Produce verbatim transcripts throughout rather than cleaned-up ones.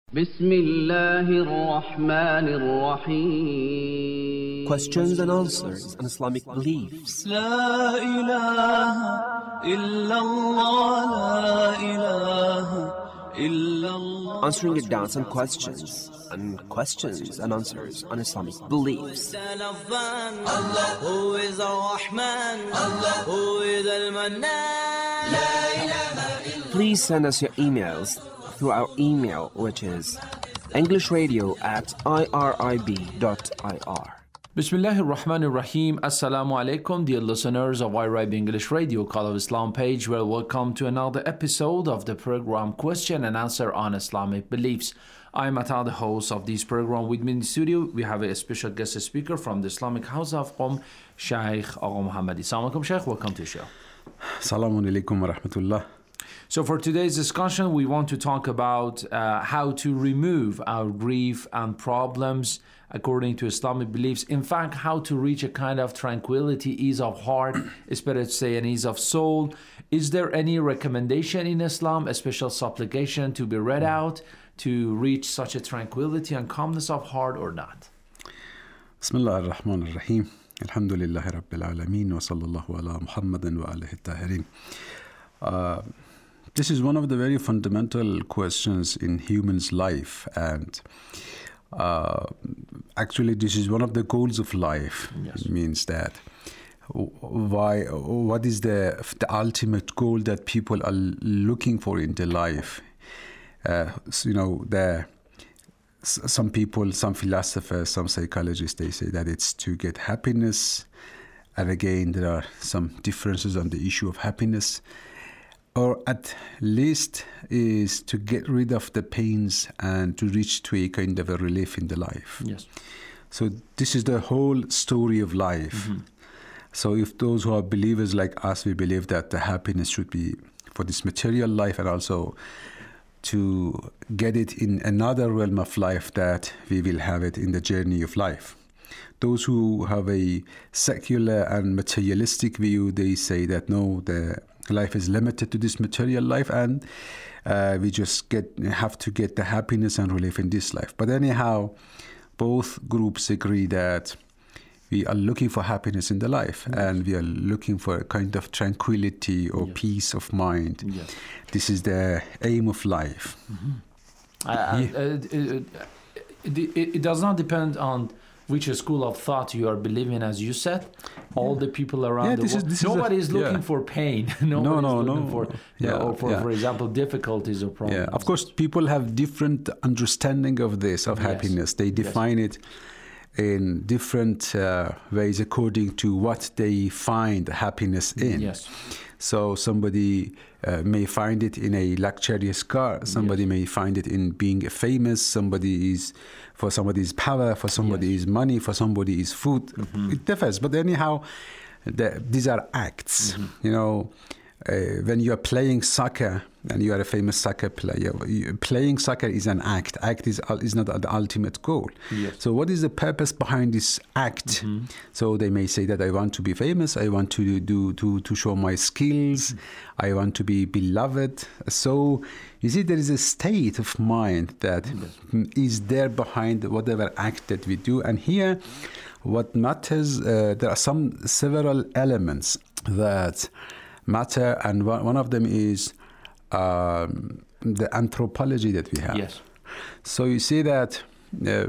بسم الله الرحمن الرحيم. Questions and answers on Islamic beliefs. لا إله إلا الله لا إله إلا الله. Answering your doubts and questions and questions and answers on Islamic beliefs. Allah who is Ar-Rahman, Allah who is Al-Mannan. لا إله إلا. Please send us your emails through our email, which is englishradio at irib dot ir. Bismillahir Rahmanir Rahim. Assalamu alaikum, dear listeners of I R I B English Radio Call of Islam page. Well, welcome to another episode of the program Question and Answer on Islamic Beliefs. I'm Ata, the host of this program. With me in the studio, we have a special guest speaker from the Islamic House of Qom, Shaykh Agha Muhammadi. Assalamu alaikum, Shaykh. Welcome to the show. Assalamu alaikum wa rahmatullah. So for today's discussion, we want to talk about uh, how to remove our grief and problems according to Islamic beliefs. In fact, how to reach a kind of tranquility, ease of heart, it's better to say an ease of soul. Is there any recommendation in Islam, a special supplication to be read out to reach such a tranquility and calmness of heart or not? Bismillah ar-Rahman ar-Rahim. Alhamdulillahi Rabbil Alameen wa sallallahu ala Muhammadin wa alihi tahirin. Uh, This is one of the very fundamental questions in human's life, and uh, actually this is one of the goals of life. Yes. It means that why, what is the, the ultimate goal that people are looking for in their life? Uh, so, you know, the, some people, some philosophers, some psychologists, they say that it's to get happiness. And again, there are some differences on the issue of happiness. Or at least is to get rid of the pains and to reach to a kind of a relief in the life. Yes. So this is the whole story of life. Mm-hmm. So if those who are believers like us, we believe that the happiness should be for this material life and also to get it in another realm of life, that we will have it in the journey of life. Those who have a secular and materialistic view, they say that no, the life is limited to this material life, and uh, we just get have to get the happiness and relief in this life. But anyhow, both groups agree that we are looking for happiness in the life, yes. And we are looking for a kind of tranquility or yes. peace of mind. Yes. This is the aim of life. Mm-hmm. uh, yeah. uh, it, it, it does not depend on which school of thought you are believing, as you said. All yeah. the people around yeah, the this world. Is, this Nobody is, is a, looking yeah. for pain. Nobody no, no, is looking no. for, yeah, or for, yeah. for example, difficulties or problems. Yeah, of course, people have different understanding of this, of yes. happiness. They define yes. it in different uh, ways according to what they find happiness in. Yes. So somebody uh, may find it in a luxurious car. Somebody yes. may find it in being famous. Somebody is, for somebody is power. For somebody yes. is money. For somebody is food. Mm-hmm. It differs. But anyhow, the, these are acts. Mm-hmm. You know, uh, when you are playing soccer and you are a famous soccer player, you, playing soccer is an act. Act is is not the ultimate goal. Yes. So what is the purpose behind this act? Mm-hmm. So they may say that I want to be famous. I want to do to to show my skills. Mm-hmm. I want to be beloved. So you see, there is a state of mind that yes. is there behind whatever act that we do. And here, what matters, uh, there are some several elements that matter, and one, one of them is um, the anthropology that we have. Yes. So you see that uh,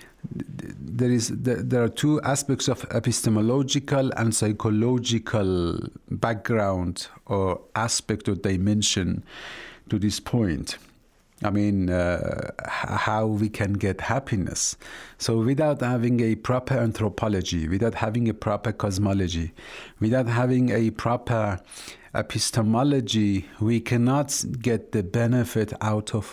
there is there are two aspects of epistemological and psychological background or aspect or dimension to this point. I mean, uh, how we can get happiness. So without having a proper anthropology, without having a proper cosmology, without having a proper epistemology, we cannot get the benefit out of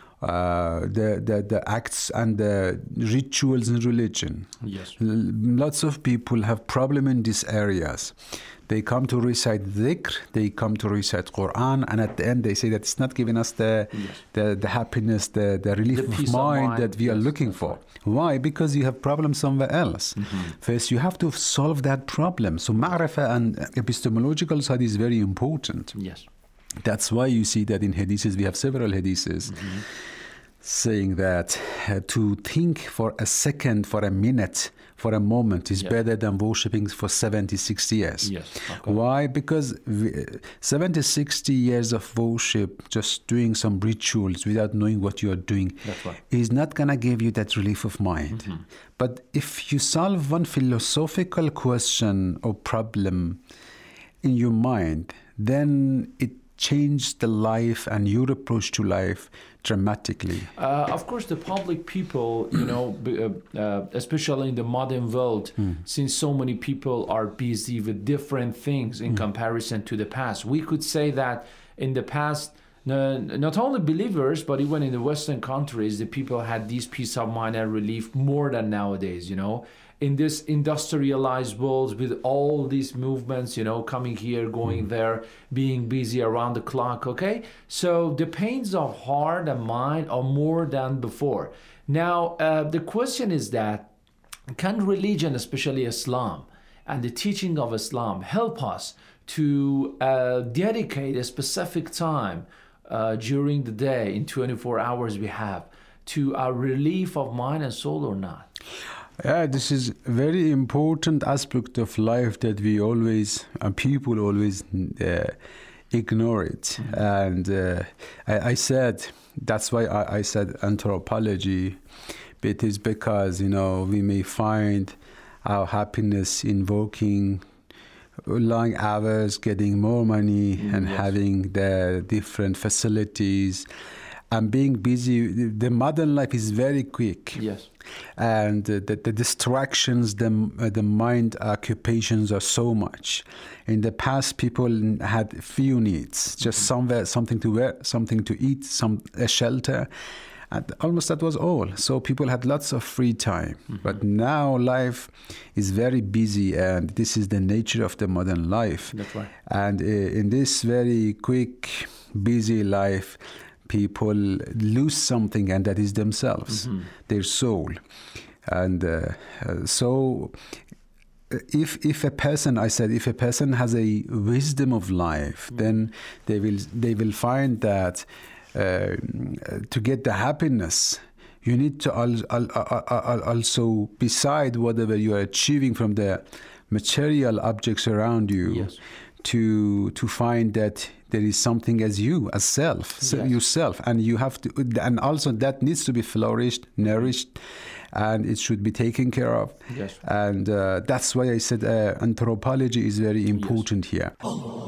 uh, the, the the acts and the rituals in religion. Yes. L- lots of people have problem in these areas. They come to recite dhikr, they come to recite Quran, and at the end they say that it's not giving us the yes. the, the happiness, the, the relief the of, mind mind of mind that we yes, are looking for. Right. Why? Because you have problems somewhere else. Mm-hmm. First, you have to solve that problem. So ma'rifah and epistemological side is very important. Yes. That's why you see that in hadiths, we have several hadiths. Mm-hmm. saying that uh, to think for a second, for a minute, for a moment is Yeah. better than worshipping for seventy, sixty years. Yes. Okay. Why? Because we, seventy, sixty years of worship, just doing some rituals without knowing what you are doing, That's right. is not going to give you that relief of mind. Mm-hmm. But if you solve one philosophical question or problem in your mind, then it changes the life and your approach to life dramatically. Uh, of course, the public people, you know, b- uh, uh, especially in the modern world, since so many people are busy with different things in comparison to the past, we could say that in the past, no, not only believers, but even in the Western countries, the people had this peace of mind and relief more than nowadays, you know. In this industrialized world with all these movements, you know, coming here, going there, being busy around the clock, okay? So the pains of heart and mind are more than before. Now, uh, the question is that, can religion, especially Islam, and the teaching of Islam help us to uh, dedicate a specific time uh, during the day in twenty-four hours we have to our relief of mind and soul or not? Yeah, this is a very important aspect of life that we always, and people always uh, ignore it. Mm-hmm. And uh, I, I said, that's why I, I said anthropology. It is because, you know, we may find our happiness in working long hours, getting more money, Mm, and yes. having the different facilities. And being busy, the modern life is very quick. Yes. And uh, the, the distractions, the, uh, the mind occupations are so much. In the past, people had few needs, just somewhere, something to wear, something to eat, some a shelter. And almost that was all. So people had lots of free time. Mm-hmm. But now life is very busy, and this is the nature of the modern life. That's right. And uh, in this very quick, busy life, people lose something, and that is themselves, mm-hmm. their soul. And uh, uh, so if if a person, I said, if a person has a wisdom of life, mm-hmm. then they will they will find that uh, to get the happiness, you need to al- al- al- also, beside whatever you are achieving from the material objects around you, yes. to to find that there is something as you, as self, so yes. yourself, and you have to, and also that needs to be flourished, nourished, and it should be taken care of. Yes. And uh, that's why I said uh, anthropology is very important yes. here.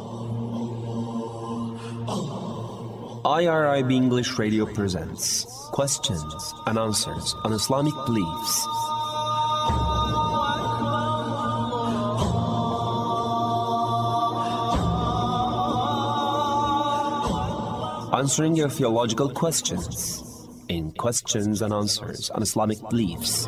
I R I B English Radio presents questions and answers on Islamic beliefs. Answering your theological questions in Questions and Answers on Islamic Beliefs.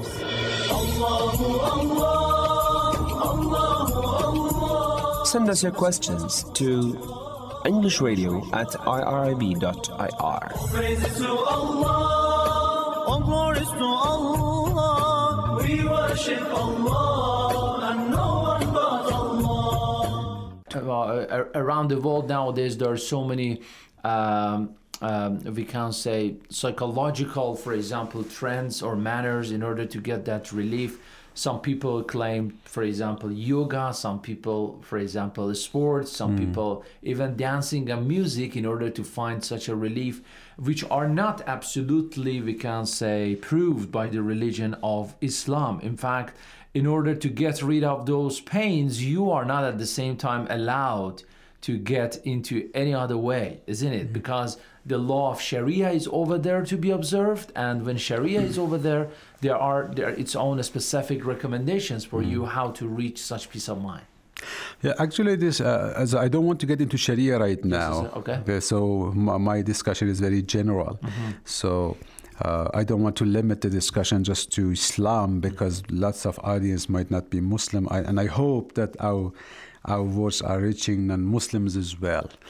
Send us your questions to englishradio at irib dot I R. Praises to Allah, all glories to Allah. We worship Allah and no one but Allah. Uh, around the world nowadays, there are so many, um, um, we can say, psychological, for example, trends or manners in order to get that relief. Some people claim, for example, yoga. Some people, for example, sports. Some mm. people even dancing and music in order to find such a relief, which are not absolutely, we can say, proved by the religion of Islam. In fact, in order to get rid of those pains, you are not at the same time allowed to get into any other way, isn't it? Mm. Because the law of Sharia is over there to be observed, and when Sharia is over there, there are there its own specific recommendations for mm. you how to reach such peace of mind. Yeah, actually, this uh, as I don't want to get into Sharia right now. Yes, okay. okay. So my, my discussion is very general. Mm-hmm. So uh, I don't want to limit the discussion just to Islam, because lots of audience might not be Muslim, I, and I hope that our our words are reaching non-Muslims as well.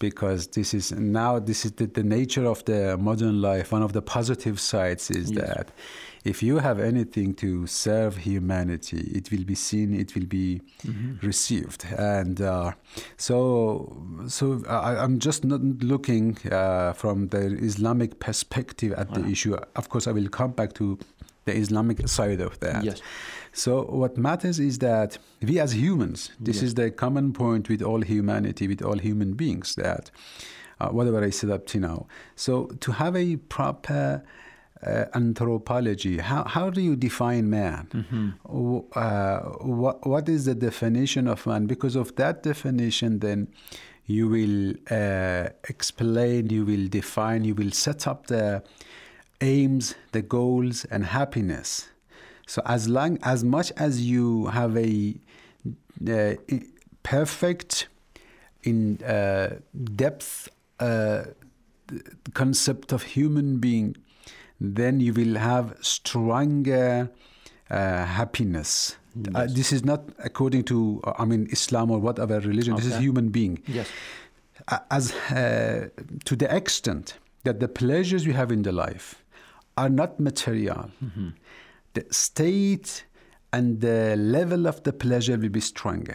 because this is now this is the, the nature of the modern life. One of the positive sides is Yes. that if you have anything to serve humanity, it will be seen, it will be Mm-hmm. received. And uh, so, so I, I'm just not looking uh, from the Islamic perspective at the Uh-huh. issue. Of course, I will come back to the Islamic side of that. Yes. So what matters is that we as humans, this Yes. is the common point with all humanity, with all human beings, that uh, whatever I said up to now. So to have a proper uh, anthropology, how, how do you define man? W- Uh, what, what is the definition of man? Because of that definition, then you will uh, explain, you will define, you will set up the aims, the goals, and happiness. So as long, as much as you have a uh, i- perfect, in uh, depth uh, concept of human being, then you will have stronger uh, happiness. Uh, this is not according to, uh, I mean, Islam or whatever religion. This is Okay. human being. Yes. Uh, As uh, to the extent that the pleasures you have in the life are not material, the state and the level of the pleasure will be stronger.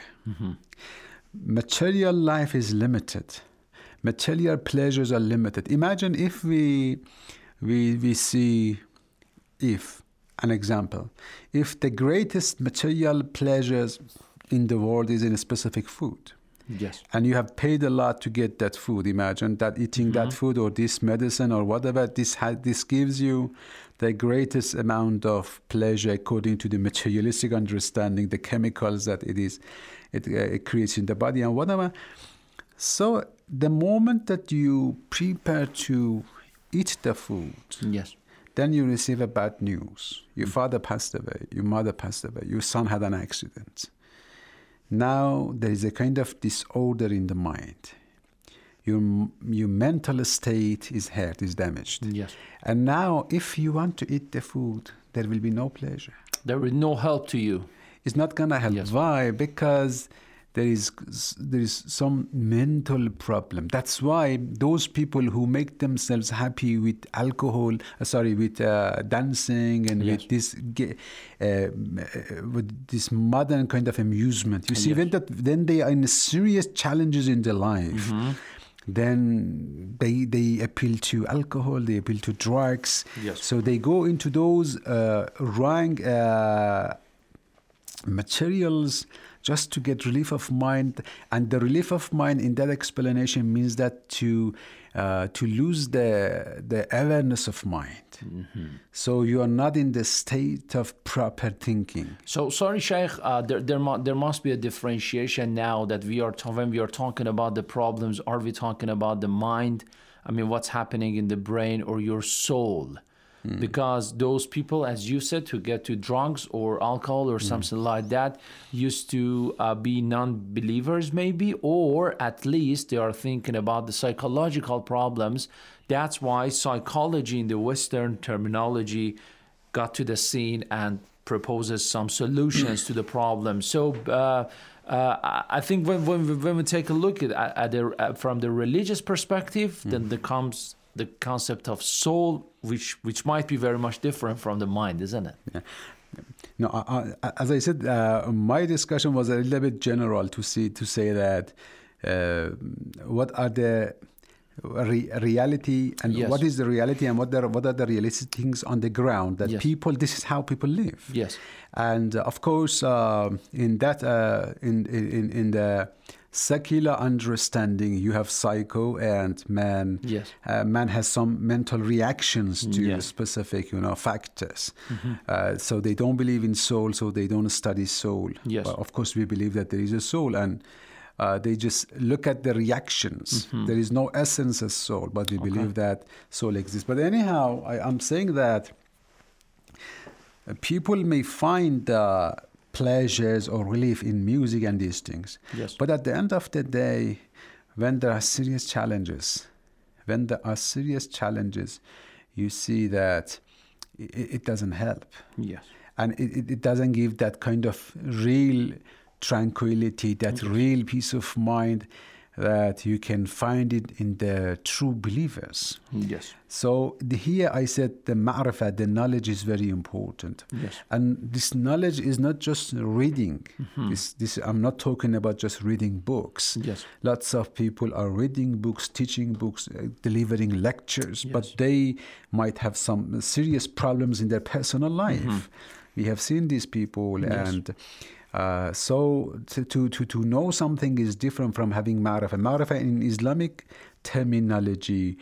Material life is limited. Material pleasures are limited. Imagine if we we we see if an example, if the greatest material pleasures in the world is in a specific food, Yes. and you have paid a lot to get that food. Imagine that eating that food or this medicine or whatever, this ha- this gives you the greatest amount of pleasure according to the materialistic understanding, the chemicals that it is, it, uh, it creates in the body and whatever. So the moment that you prepare to eat the food, Yes. then you receive a bad news. Your father passed away, your mother passed away, your son had an accident. Now there is a kind of disorder in the mind. Your, your mental state is hurt, is damaged. Yes. And now if you want to eat the food, there will be no pleasure. There is no help to you. It's not going to help. Yes. Why? Because there is there is some mental problem. That's why those people who make themselves happy with alcohol, uh, sorry, with uh, dancing and Yes. with this ga- uh, uh, with this modern kind of amusement. You see, Yes. when that then they are in serious challenges in their life. Mm-hmm. Then they they appeal to alcohol, they appeal to drugs. Yes. So they go into those uh, wrong uh, materials just to get relief of mind. And the relief of mind in that explanation means that to uh, to lose the the awareness of mind. So you are not in the state of proper thinking. So sorry, Sheikh. Uh, there, there, mu- there must be a differentiation now that we are ta- when we are talking about the problems. Are we talking about the mind? I mean, what's happening in the brain or your soul? Because those people, as you said, to get to drugs or alcohol or something like that, used to uh, be non-believers, maybe, or at least they are thinking about the psychological problems. That's why psychology in the Western terminology got to the scene and proposes some solutions to the problem. So uh, uh, I- I think when, when, we- when we take a look at, at the, uh, from the religious perspective, then there comes the concept of soul, which which might be very much different from the mind, isn't it? No, I, I, as I said, uh, my discussion was a little bit general to see to say that uh, what are the re- reality and Yes. what is the reality and what are what are the realistic things on the ground that Yes. people. This is how people live. Yes. And uh, of course, uh, in that uh, in, in in the secular understanding, you have psycho and man. Yes. Uh, man has some mental reactions to Yes. specific, you know, factors. Uh, so they don't believe in soul, so they don't study soul. Yes. But of course, we believe that there is a soul, and uh, they just look at the reactions. There is no essence of soul, but we believe that soul exists. But anyhow, I, I'm saying that uh, people may find uh, pleasures or relief in music and these things. Yes. But at the end of the day, when there are serious challenges, when there are serious challenges, you see that it, it doesn't help. Yes. And it, it, it doesn't give that kind of real tranquility, that real peace of mind. that you can find it in the true believers. Yes. So the, here I said the ma'rifah, the knowledge is very important. Yes. And this knowledge is not just reading. Mm-hmm. This, this, I'm not talking about just reading books. Yes. Lots of people are reading books, teaching books, uh, delivering lectures, Yes. but they might have some serious problems in their personal life. Mm-hmm. We have seen these people, Yes. and uh, so to, to, to, to know something is different from having ma'rifah. Ma'rifah in Islamic terminology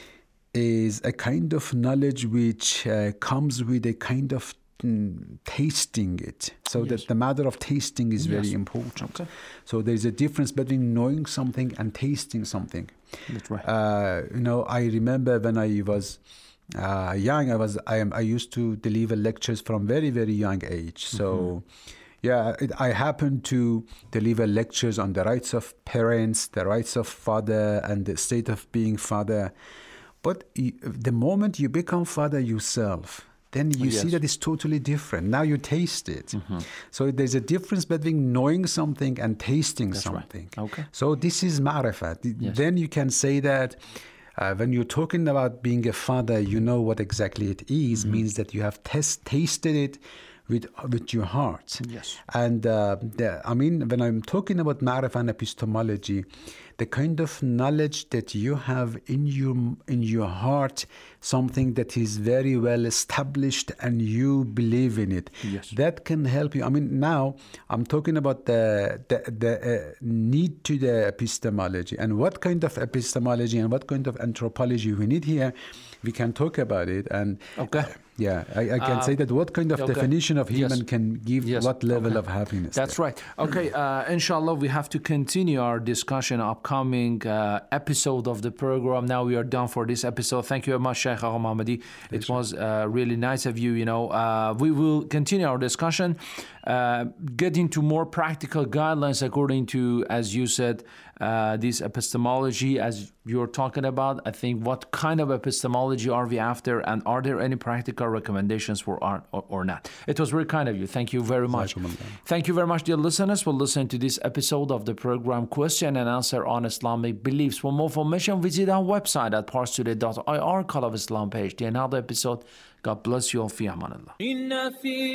is a kind of knowledge which uh, comes with a kind of mm, tasting it. So Yes. that the matter of tasting is Yes. very important. Okay. So there's a difference between knowing something and tasting something. That's right. Uh, you know, I remember when I was uh, young, I was I am I used to deliver lectures from very very young age. So. Mm-hmm. Yeah, it, I happened to deliver lectures on the rights of parents, the rights of father, and the state of being father. But y- the moment you become father yourself, then you Yes. see that it's totally different. Now you taste it. Mm-hmm. So there's a difference between knowing something and tasting That's right. something. Okay. So this is ma'rifah. Th- Yes. Then you can say that uh, when you're talking about being a father, you know what exactly it is, Mm-hmm. means that you have test- tasted it with with your heart. Yes. And uh, the, I mean, when I'm talking about ma'rifah and epistemology, the kind of knowledge that you have in your in your heart, something that is very well established and you believe in it, Yes. that can help you. I mean, now I'm talking about the the, the uh, need to the epistemology and what kind of epistemology and what kind of anthropology we need here. We can talk about it, and Okay. yeah, I, I can Uh, say that what kind of okay. definition of human Yes. can give Yes. what level Okay. of happiness. That's there. right. Okay, uh, inshallah, we have to continue our discussion, upcoming uh, episode of the program. Now we are done for this episode. Thank you very much, Sheikh Agha Mahmadi. It was uh, really nice of you. You know, uh, we will continue our discussion, uh, get into more practical guidelines according to, as you said, uh, this epistemology, as you're talking about. I think what kind of epistemology are we after, and are there any practical recommendations for art or, or not? It was very kind of you. Thank you very much. Thank you very much, dear listeners, for listening to this episode of the program Question and Answer on Islamic Beliefs. For more information, visit our website at parstoday dot I R, Call of Islam page. To another episode. God bless you all. في أمان الله. إن في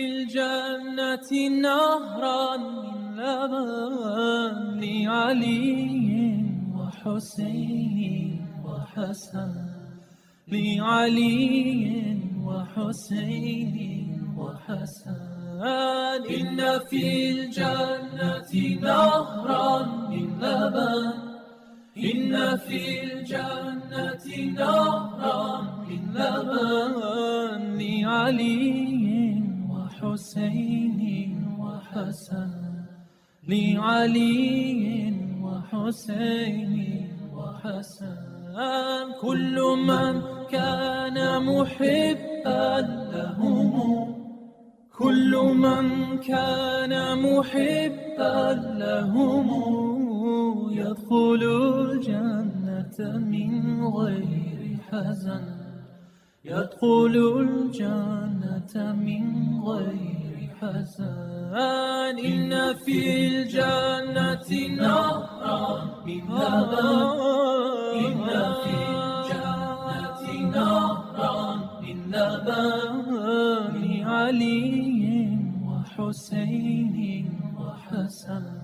الجنة نهرا من لبن لعلي وحسين وحسن لعلي وحسين وحسن إن في الجنة نهرا من لبن إن في الجنة نهرا من لبن لعلي وحسين وحسن لعلي وحسين وحسن كل من كان محبا لهم كل من كان محبا لهم يدخل الجنة من غير حزن يدخل الجنة من غير حزن إن في الجنة نهرا من لبن إن في الجنة نهرا من لبن لعلي وحسين وحسن